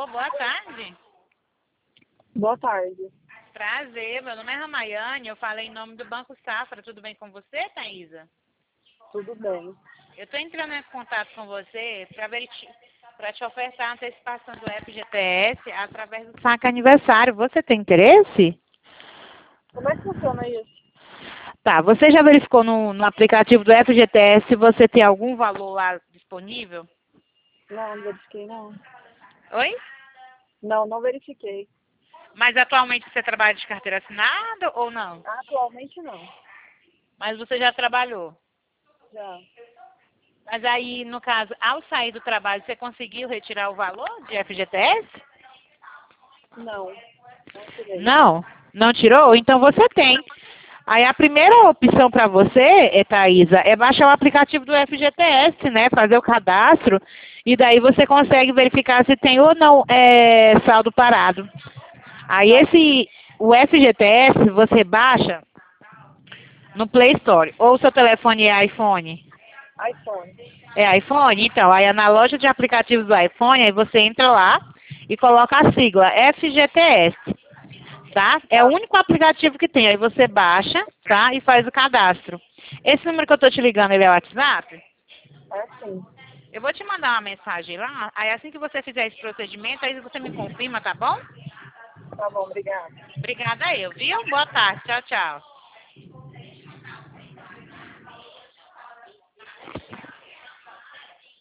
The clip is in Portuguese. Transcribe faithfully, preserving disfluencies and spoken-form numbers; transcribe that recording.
Alô, boa tarde. Boa tarde. Prazer, meu nome é Ramayane, eu falei em nome do Banco Safra. Tudo bem com você, Thaisa? Tudo bem. Eu estou entrando em contato com você para te ofertar a antecipação do F G T S através do saque aniversário. Você tem interesse? Como é que funciona isso? Tá, você já verificou no, no aplicativo do F G T S se você tem algum valor lá disponível? Não, não verifiquei não. Oi? Não, não verifiquei. Mas atualmente você trabalha de carteira assinada ou não? Atualmente não. Mas você já trabalhou? Já. Mas aí, no caso, ao sair do trabalho, você conseguiu retirar o valor de F G T S? Não. Não tirei. Não? Não tirou? Então você tem. Aí a primeira opção para você, é, Thaisa, é baixar o aplicativo do F G T S, né? Fazer o cadastro. E daí você consegue verificar se tem ou não é, saldo parado. Aí esse, o F G T S você baixa no Play Store. Ou o seu telefone é iPhone? iPhone. É iPhone? Então, aí na loja de aplicativos do iPhone, aí você entra lá e coloca a sigla F G T S, tá? É o único aplicativo que tem. Aí você baixa, tá? E faz o cadastro. Esse número que eu tô te ligando, ele é o WhatsApp? É sim. Eu vou te mandar uma mensagem lá, aí assim que você fizer esse procedimento, aí você me confirma, tá bom? Tá bom, obrigada. Obrigada eu, viu? Boa tarde. Tchau, tchau.